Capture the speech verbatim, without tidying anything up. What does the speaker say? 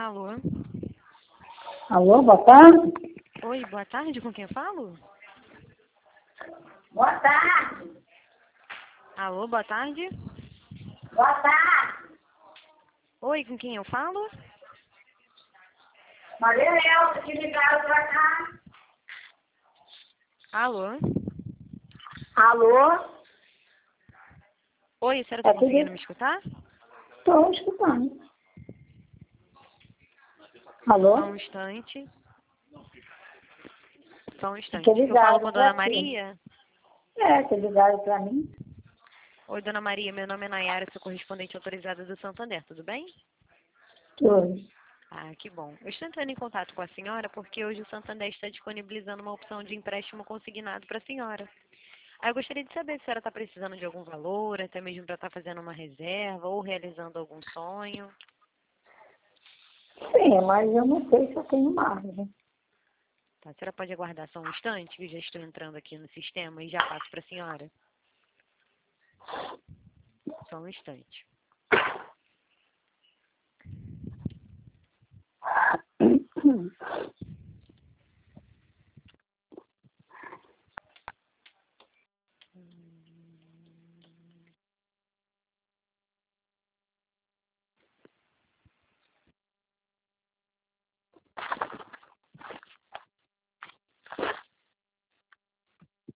Alô? Alô, boa tarde? Oi, boa tarde, com quem eu falo? Boa tarde. Alô, boa tarde? Boa tarde. Oi, com quem eu falo? Maria Elza, te ligaram pra cá. Alô? Alô? Oi, a senhora É está conseguindo tudo... me escutar? Estou escutando. Só Alô? um instante. Só um Te instante. Eu falo com ligaram a dona pra quê? Maria? É, te ligaram pra mim. Oi, dona Maria, meu nome é Nayara, sou correspondente autorizada do Santander, tudo bem? Tudo. Ah, que bom. Eu estou entrando em contato com a senhora porque hoje o Santander está disponibilizando uma opção de empréstimo consignado para a senhora. Aí eu gostaria de saber se a senhora está precisando de algum valor, até mesmo para estar fazendo uma reserva ou realizando algum sonho. Sim, mas eu não sei se eu tenho margem. Tá, a senhora pode aguardar só um instante, que eu já estou entrando aqui no sistema e já passo para a senhora. Só um instante.